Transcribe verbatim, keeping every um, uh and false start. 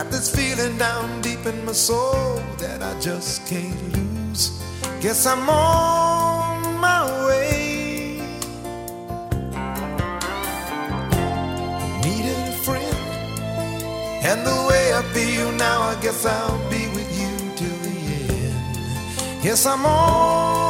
Got this feeling down deep in my soul that I just can't lose. Guess I'm on my way. Needed a friend, and the way I feel now, I guess I'll be with you till the end. Yes, I'm on